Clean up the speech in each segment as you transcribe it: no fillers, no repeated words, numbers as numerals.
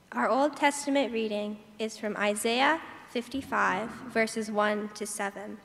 Our Old Testament reading is from Isaiah 55, verses 1 to 7.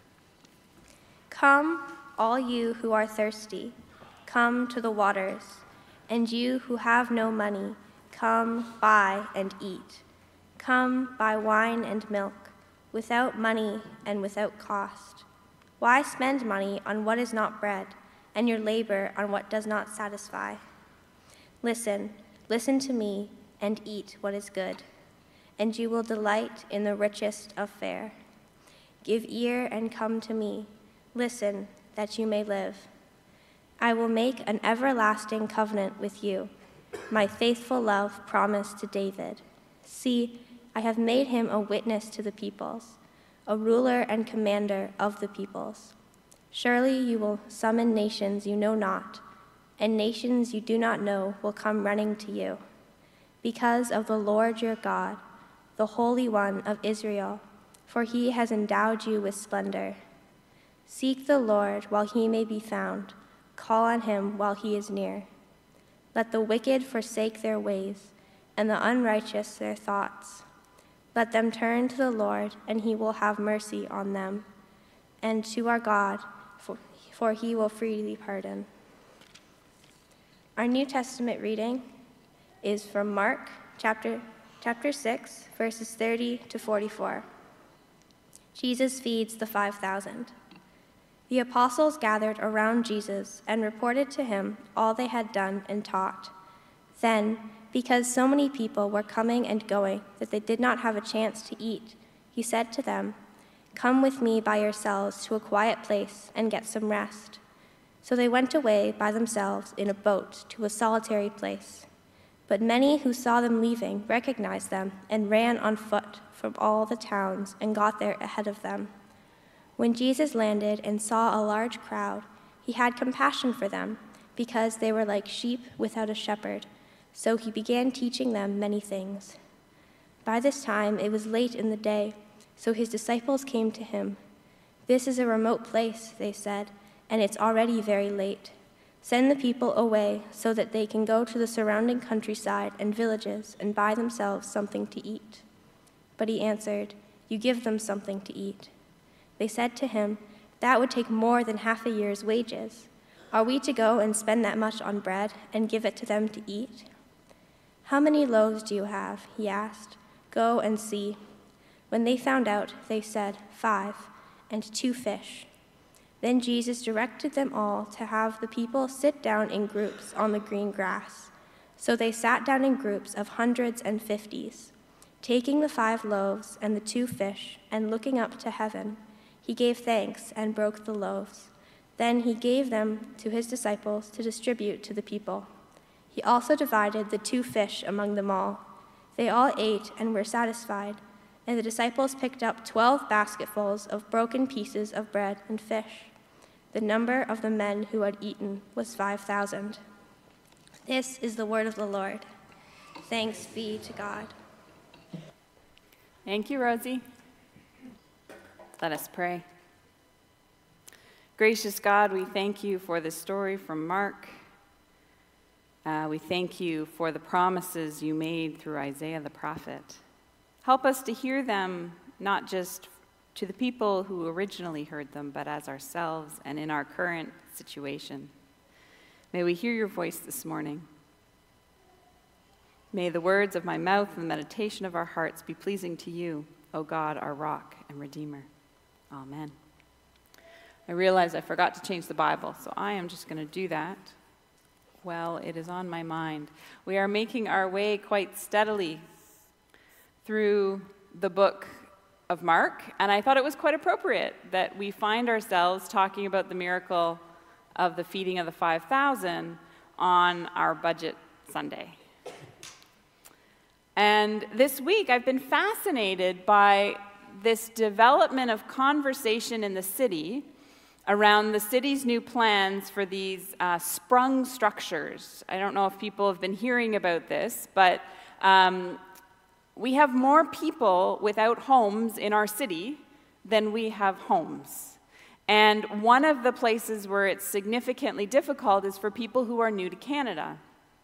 Come, all you who are thirsty, come to the waters, and you who have no money, come buy and eat. Come buy wine and milk, without money and without cost. Why spend money on what is not bread, and your labor on what does not satisfy? Listen to me, and eat what is good, and you will delight in the richest of fare. Give ear and come to me. Listen, that you may live. I will make an everlasting covenant with you, my faithful love promised to David. See, I have made him a witness to the peoples, a ruler and commander of the peoples. Surely you will summon nations you know not, and nations you do not know will come running to you. Because of the Lord your God, the Holy One of Israel, for he has endowed you with splendor. Seek the Lord while he may be found. Call on him while he is near. Let the wicked forsake their ways, and the unrighteous their thoughts. Let them turn to the Lord, and he will have mercy on them, and to our God, for he will freely pardon. Our New Testament reading is from Mark chapter 6, verses 30 to 44. Jesus feeds the 5,000. The apostles gathered around Jesus and reported to him all they had done and taught. Then, because so many people were coming and going that they did not have a chance to eat, he said to them, "Come with me by yourselves to a quiet place and get some rest." So they went away by themselves in a boat to a solitary place. But many who saw them leaving recognized them and ran on foot from all the towns and got there ahead of them. When Jesus landed and saw a large crowd, he had compassion for them because they were like sheep without a shepherd. So he began teaching them many things. By this time it was late in the day, so his disciples came to him. "This is a remote place," they said, "and it's already very late. Send the people away so that they can go to the surrounding countryside and villages and buy themselves something to eat." But he answered, "You give them something to eat." They said to him, "That would take more than half a year's wages. Are we to go and spend that much on bread and give it to them to eat?" "How many loaves do you have?" he asked. "Go and see." When they found out, they said, 5, and 2 fish. Then Jesus directed them all to have the people sit down in groups on the green grass. So they sat down in groups of hundreds and 50s. Taking the 5 loaves and the 2 fish, and looking up to heaven, he gave thanks and broke the loaves. Then he gave them to his disciples to distribute to the people. He also divided the 2 fish among them all. They all ate and were satisfied, and the disciples picked up 12 basketfuls of broken pieces of bread and fish. The number of the men who had eaten was 5,000. This is the word of the Lord. Thanks be to God. Thank you, Rosie. Let us pray. Gracious God, we thank you for this story from Mark. We thank you for the promises you made through Isaiah the prophet. Help us to hear them, not just to the people who originally heard them, but as ourselves and in our current situation. May we hear your voice this morning. May the words of my mouth and the meditation of our hearts be pleasing to you, O God, our rock and redeemer. Amen. I realize I forgot to change the Bible, so I am just going to do that. Well, it is on my mind. We are making our way quite steadily through the book of Mark, and I thought it was quite appropriate that we find ourselves talking about the miracle of the feeding of the 5,000 on our budget Sunday. And this week I've been fascinated by this development of conversation in the city around the city's new plans for these sprung structures. I don't know if people have been hearing about this, but we have more people without homes in our city than we have homes. And one of the places where it's significantly difficult is for people who are new to Canada.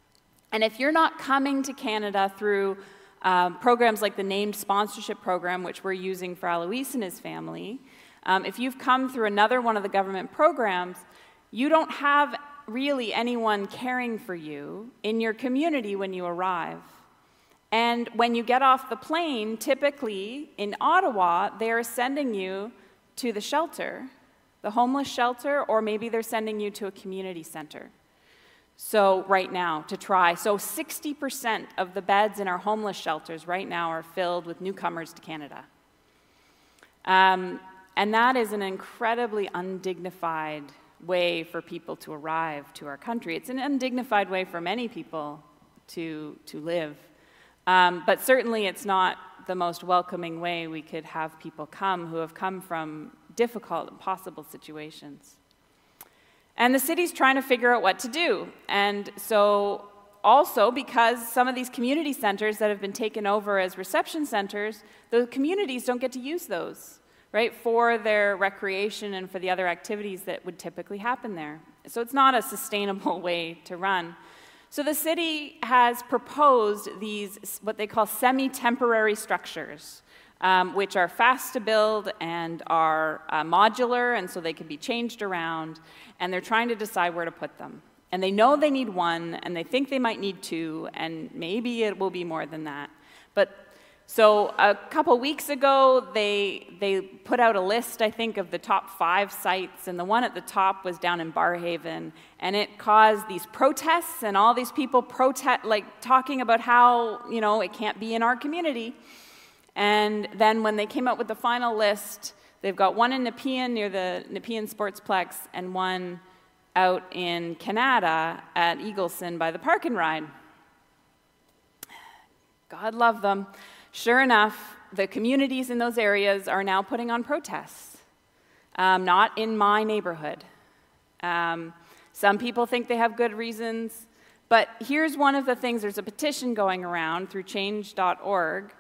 And if you're not coming to Canada through programs like the Named Sponsorship Program, which we're using for Alois and his family, if you've come through another one of the government programs, you don't have really anyone caring for you in your community when you arrive. And when you get off the plane, typically in Ottawa, they're sending you to the shelter, the homeless shelter, or maybe they're sending you to a community center. So right now, to try. So 60% of the beds in our homeless shelters right now are filled with newcomers to Canada. And that is an incredibly undignified way for people to arrive to our country. It's an undignified way for many people to live. But certainly it's not the most welcoming way we could have people come who have come from difficult, impossible situations. And the city's trying to figure out what to do. And so also, because some of these community centers that have been taken over as reception centers, the communities don't get to use those, right, for their recreation and for the other activities that would typically happen there. So it's not a sustainable way to run. So the city has proposed these, what they call semi-temporary structures, which are fast to build and are modular, and so they can be changed around, and they're trying to decide where to put them. And they know they need one, and they think they might need two, and maybe it will be more than that. But so a couple weeks ago, they put out a list, I think, of the top 5 sites, and the one at the top was down in Barrhaven, and it caused these protests, and all these people talking about how, it can't be in our community. And then when they came out with the final list, they've got one in Nepean near the Nepean Sportsplex and one out in Canada at Eagleson by the Park and Ride. God love them. Sure enough, the communities in those areas are now putting on protests. Not in my neighborhood. Some people think they have good reasons, but here's one of the things. There's a petition going around through change.org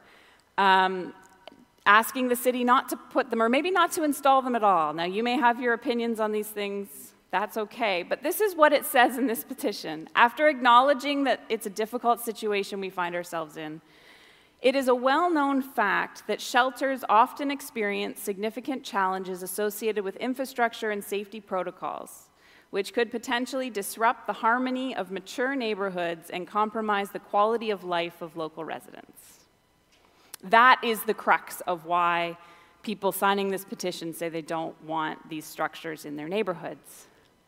asking the city not to put them, or maybe not to install them at all. Now, you may have your opinions on these things. That's okay. But this is what it says in this petition. After acknowledging that it's a difficult situation we find ourselves in, it is a well-known fact that shelters often experience significant challenges associated with infrastructure and safety protocols, which could potentially disrupt the harmony of mature neighborhoods and compromise the quality of life of local residents. That is the crux of why people signing this petition say they don't want these structures in their neighborhoods.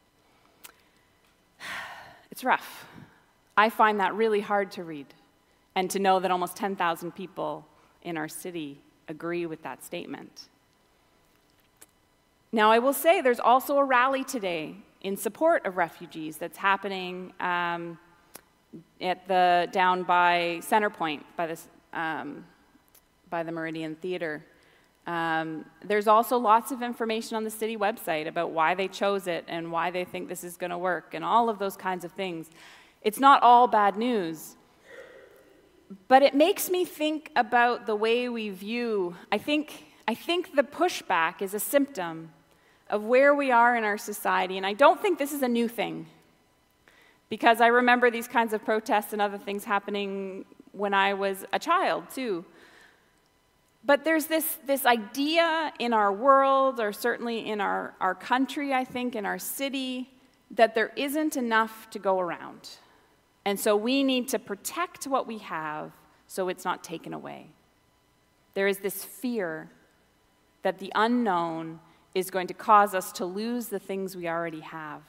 It's rough. I find that really hard to read, and to know that almost 10,000 people in our city agree with that statement. Now, I will say there's also a rally today in support of refugees that's happening down by Centrepoint, by the Meridian Theatre. There's also lots of information on the city website about why they chose it and why they think this is going to work and all of those kinds of things. It's not all bad news, but it makes me think about the way we view. I think the pushback is a symptom of where we are in our society, and I don't think this is a new thing, because I remember these kinds of protests and other things happening when I was a child, too. But there's this idea in our world, or certainly in our country, I think, in our city, that there isn't enough to go around. And so we need to protect what we have so it's not taken away. There is this fear that the unknown is going to cause us to lose the things we already have.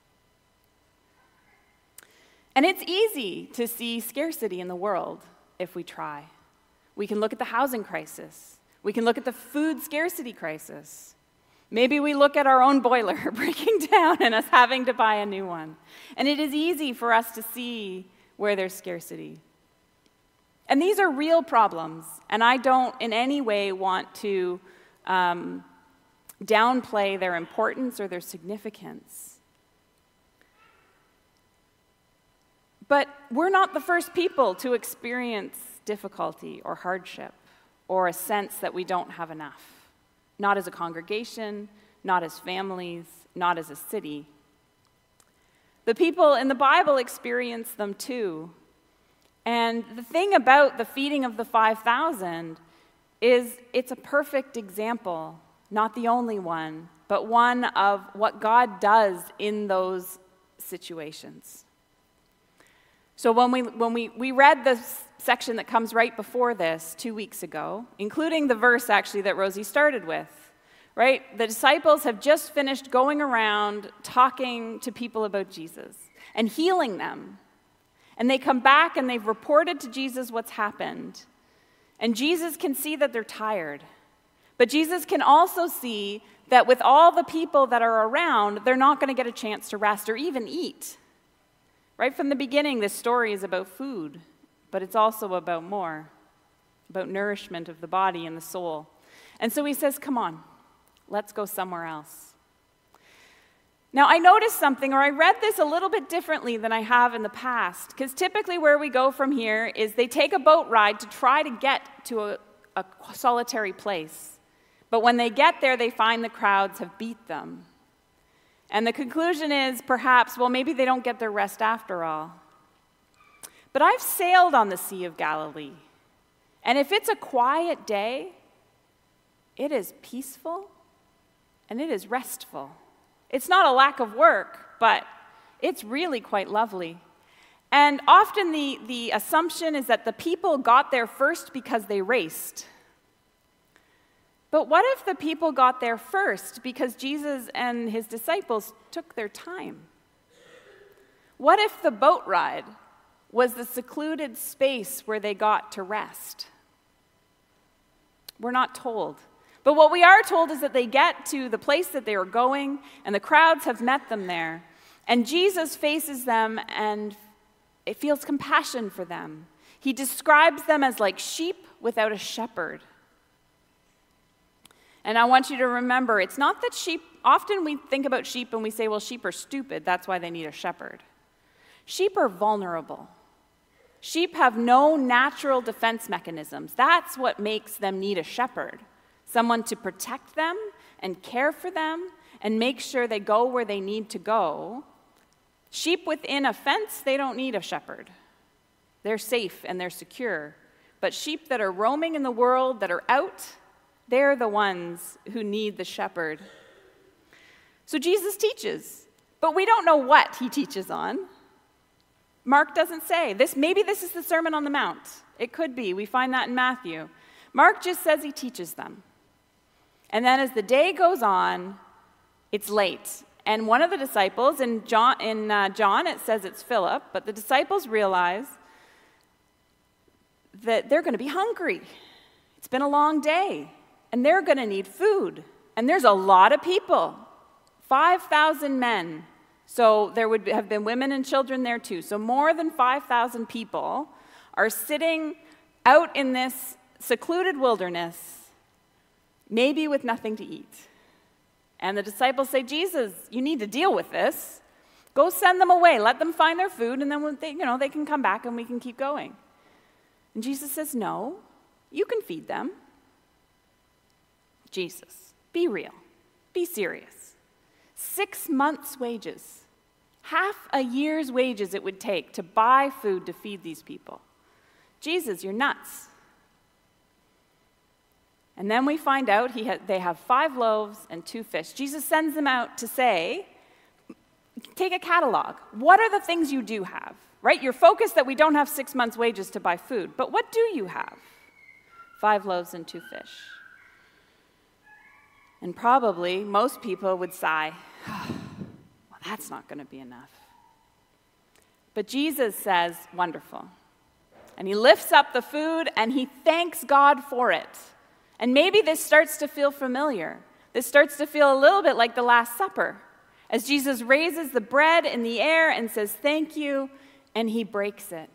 And it's easy to see scarcity in the world if we try. We can look at the housing crisis. We can look at the food scarcity crisis. Maybe we look at our own boiler breaking down and us having to buy a new one. And it is easy for us to see where there's scarcity. And these are real problems, and I don't in any way want to downplay their importance or their significance. But we're not the first people to experience difficulty or hardship or a sense that we don't have enough. Not as a congregation, not as families, not as a city. The people in the Bible experience them too, And the thing about the feeding of the 5,000 is it's a perfect example, not the only one, but one of what God does in those situations. So when we read the section that comes right before this 2 weeks ago, including the verse actually that Rosie started with, right? The disciples have just finished going around talking to people about Jesus and healing them. And they come back and they've reported to Jesus what's happened. And Jesus can see that they're tired. But Jesus can also see that with all the people that are around, they're not going to get a chance to rest or even eat. Right from the beginning, this story is about food, but it's also about more, about nourishment of the body and the soul. And so he says, come on, let's go somewhere else. Now, I noticed something, or I read this a little bit differently than I have in the past, because typically where we go from here is they take a boat ride to try to get to a solitary place. But when they get there, they find the crowds have beat them. And the conclusion is perhaps, well, maybe they don't get their rest after all. But I've sailed on the Sea of Galilee, and if it's a quiet day, it is peaceful and it is restful. It's not a lack of work, but it's really quite lovely. And often the assumption is that the people got there first because they raced. But what if the people got there first because Jesus and his disciples took their time? What if the boat ride was the secluded space where they got to rest? We're not told. But what we are told is that they get to the place that they were going, and the crowds have met them there. And Jesus faces them and it feels compassion for them. He describes them as like sheep without a shepherd. And I want you to remember, it's not that sheep, often we think about sheep and we say, well, sheep are stupid, that's why they need a shepherd. Sheep are vulnerable. Sheep have no natural defense mechanisms. That's what makes them need a shepherd. Someone to protect them and care for them and make sure they go where they need to go. Sheep within a fence, they don't need a shepherd. They're safe and they're secure. But sheep that are roaming in the world, that are out, they're the ones who need the shepherd. So Jesus teaches, but we don't know what he teaches on. Mark doesn't say. Maybe this is the Sermon on the Mount. It could be. We find that in Matthew. Mark just says he teaches them. And then as the day goes on, it's late. And one of the disciples, in John it says it's Philip, but the disciples realize that they're going to be hungry. It's been a long day. And they're going to need food. And there's a lot of people, 5,000 men. So there would have been women and children there too. So more than 5,000 people are sitting out in this secluded wilderness, maybe with nothing to eat. And the disciples say, Jesus, you need to deal with this. Go send them away. Let them find their food, and then they can come back and we can keep going. And Jesus says, no, you can feed them. Jesus, be real. Be serious. 6 months' wages. Half a year's wages it would take to buy food to feed these people. Jesus, you're nuts. And then we find out they have 5 loaves and 2 fish. Jesus sends them out to say, take a catalog. What are the things you do have? Right? You're focused that we don't have 6 months' wages to buy food. But what do you have? 5 loaves and 2 fish. And probably most people would sigh, well, that's not going to be enough. But Jesus says, wonderful. And he lifts up the food and he thanks God for it. And maybe this starts to feel familiar. This starts to feel a little bit like the Last Supper, as Jesus raises the bread in the air and says, thank you, and he breaks it.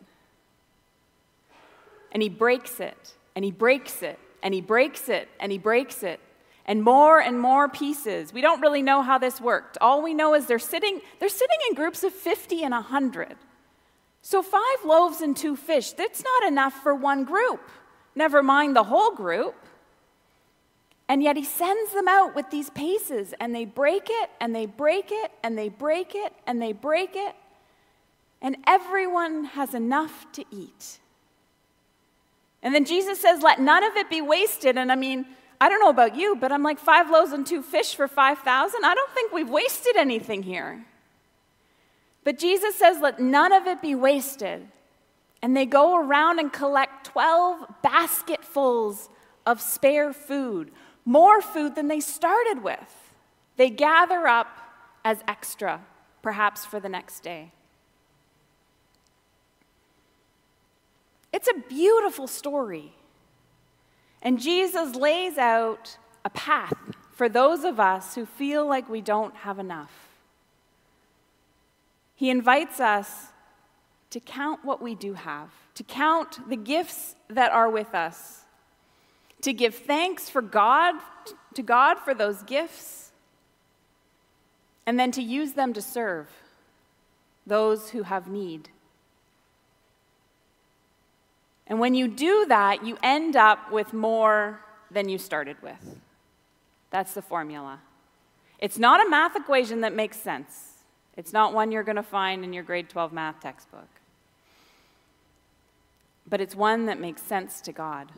And he breaks it, and he breaks it, and he breaks it, and he breaks it. And more pieces. We don't really know how this worked. All we know is they're sitting in groups of 50 and 100. So 5 loaves and 2 fish, that's not enough for one group. Never mind the whole group. And yet he sends them out with these paces, and they break it, and they break it, and they break it, and they break it. and everyone has enough to eat. And then Jesus says, let none of it be wasted. And I mean, I don't know about you, but I'm like 5 loaves and 2 fish for 5,000. I don't think we've wasted anything here. But Jesus says, let none of it be wasted. And they go around and collect 12 basketfuls of spare food, more food than they started with. They gather up as extra, perhaps for the next day. It's a beautiful story. And Jesus lays out a path for those of us who feel like we don't have enough. He invites us to count what we do have, to count the gifts that are with us, to give thanks to God for those gifts, and then to use them to serve those who have need. And when you do that, you end up with more than you started with. That's the formula. It's not a math equation that makes sense. It's not one you're going to find in your grade 12 math textbook. But it's one that makes sense to God.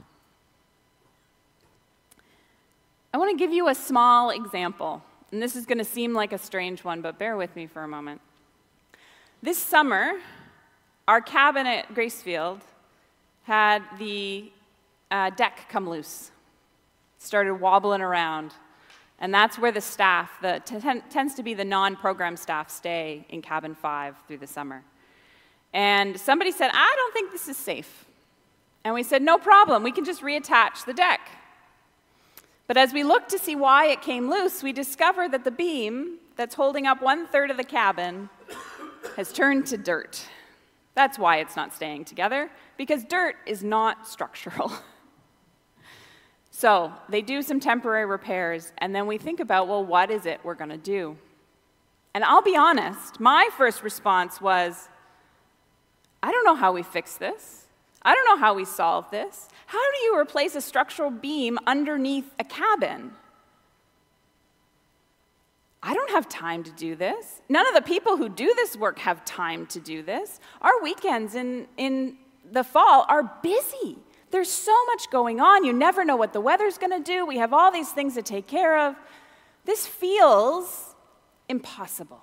I want to give you a small example. And this is going to seem like a strange one, but bear with me for a moment. This summer, our cabin at Gracefield had the deck come loose. It started wobbling around. And that's where the staff, tends to be the non-program staff, stay in cabin 5 through the summer. And somebody said, I don't think this is safe. And we said, no problem, we can just reattach the deck. But as we looked to see why it came loose, we discovered that the beam that's holding up 1/3 of the cabin has turned to dirt. That's why it's not staying together, because dirt is not structural. So they do some temporary repairs, and then we think about, well, what is it we're going to do? And I'll be honest, my first response was, I don't know how we fix this. I don't know how we solve this. How do you replace a structural beam underneath a cabin? I don't have time to do this. None of the people who do this work have time to do this. Our weekends in the fall are busy. There's so much going on. You never know what the weather's going to do. We have all these things to take care of. This feels impossible.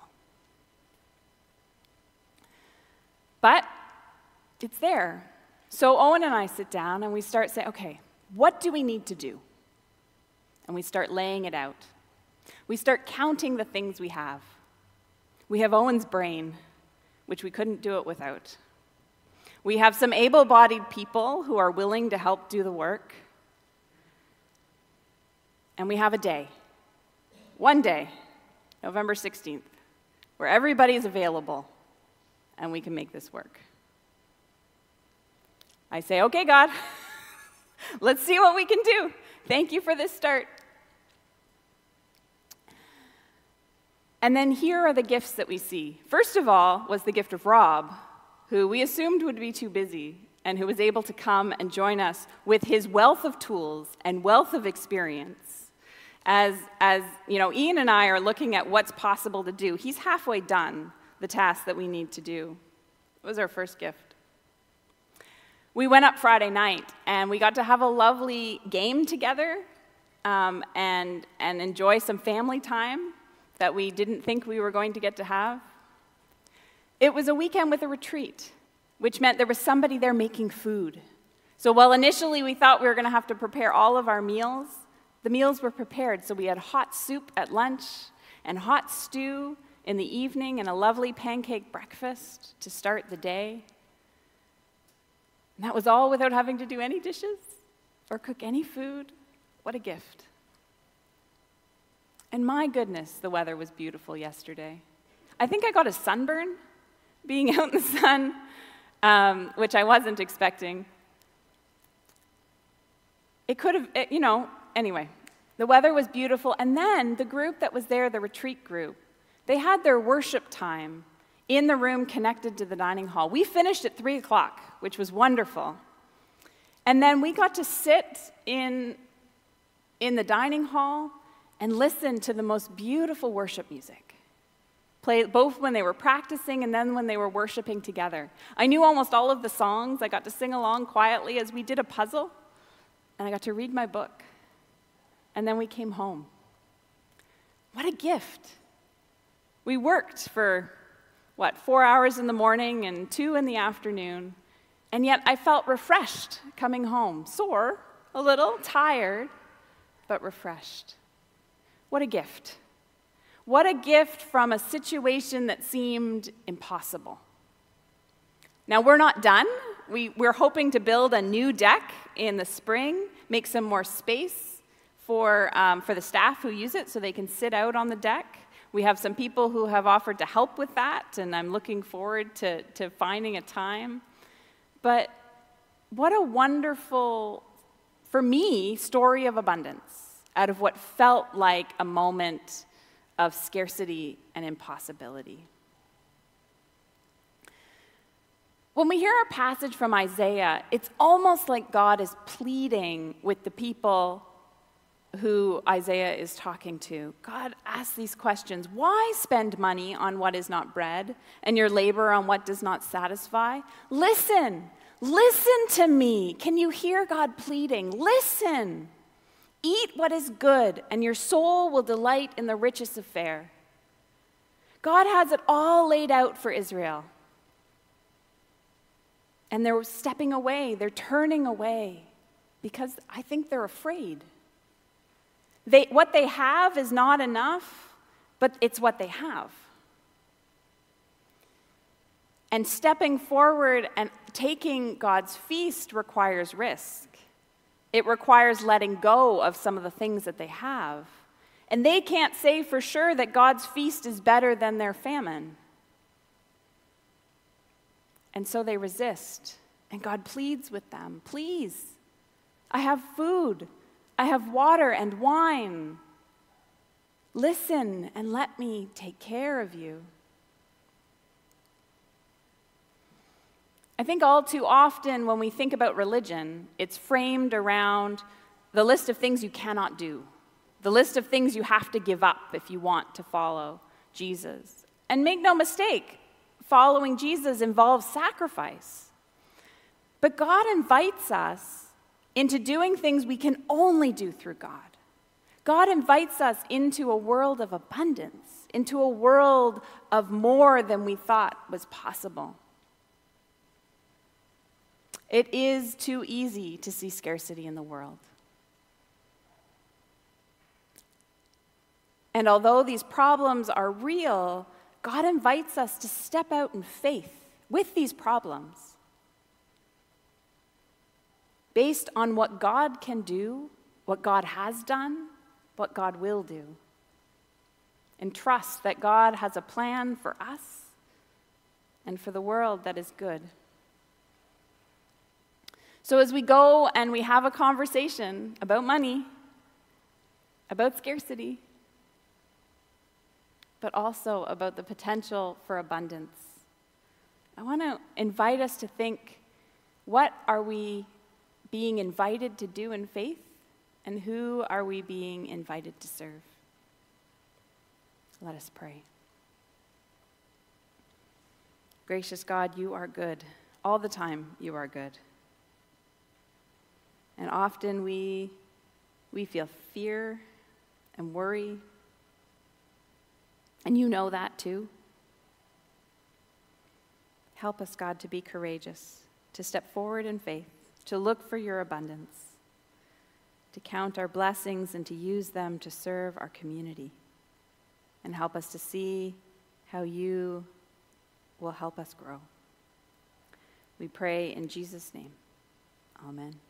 But it's there. So Owen and I sit down and we start saying, okay, what do we need to do? And we start laying it out. We start counting the things we have. We have Owen's brain, which we couldn't do it without. We have some able-bodied people who are willing to help do the work. And we have a day, one day, November 16th, where everybody is available and we can make this work. I say, okay, God, let's see what we can do. Thank you for this start. And then here are the gifts that we see. First of all was the gift of Rob, who we assumed would be too busy and who was able to come and join us with his wealth of tools and wealth of experience. As you know, Ian and I are looking at what's possible to do. He's halfway done the task that we need to do. It was our first gift. We went up Friday night, and we got to have a lovely game together and enjoy some family time that we didn't think we were going to get to have. It was a weekend with a retreat, which meant there was somebody there making food. So while initially we thought we were going to have to prepare all of our meals, the meals were prepared. So we had hot soup at lunch and hot stew in the evening and a lovely pancake breakfast to start the day. And that was all without having to do any dishes or cook any food. What a gift. And my goodness, the weather was beautiful yesterday. I think I got a sunburn being out in the sun, which I wasn't expecting. It could have, anyway, the weather was beautiful. And then the group that was there, the retreat group, they had their worship time in the room connected to the dining hall. We finished at 3 o'clock, which was wonderful. And then we got to sit in the dining hall and listen to the most beautiful worship music both when they were practicing and then when they were worshiping together. I knew almost all of the songs. I got to sing along quietly as we did a puzzle, and I got to read my book. And then we came home. What a gift. We worked for, 4 hours in the morning and 2 in the afternoon, and yet I felt refreshed coming home. Sore, a little, tired, but refreshed. What a gift. What a gift from a situation that seemed impossible. Now, we're not done. We're hoping to build a new deck in the spring, make some more space for the staff who use it so they can sit out on the deck. We have some people who have offered to help with that, and I'm looking forward to finding a time. But what a wonderful, for me, story of abundance out of what felt like a moment of scarcity and impossibility. When we hear our passage from Isaiah, it's almost like God is pleading with the people who Isaiah is talking to. God asks these questions. Why spend money on what is not bread and your labor on what does not satisfy? Listen to me. Can you hear God pleading? Listen. Eat what is good, and your soul will delight in the richest of fare. God has it all laid out for Israel. And they're stepping away, they're turning away, because I think they're afraid. What they have is not enough, but it's what they have. And stepping forward and taking God's feast requires risk. It requires letting go of some of the things that they have. And they can't say for sure that God's feast is better than their famine. And so they resist. And God pleads with them, please, I have food, I have water and wine. Listen and let me take care of you. I think all too often when we think about religion, it's framed around the list of things you cannot do, the list of things you have to give up if you want to follow Jesus. And make no mistake, following Jesus involves sacrifice. But God invites us into doing things we can only do through God. God invites us into a world of abundance, into a world of more than we thought was possible. It is too easy to see scarcity in the world. And although these problems are real, God invites us to step out in faith with these problems, based on what God can do, what God has done, what God will do, and trust that God has a plan for us and for the world that is good. So as we go and we have a conversation about money, about scarcity, but also about the potential for abundance, I want to invite us to think, what are we being invited to do in faith, and who are we being invited to serve? Let us pray. Gracious God, you are good. All the time you are good. And often we feel fear and worry. And you know that too. Help us, God, to be courageous, to step forward in faith, to look for your abundance, to count our blessings and to use them to serve our community. And help us to see how you will help us grow. We pray in Jesus' name. Amen.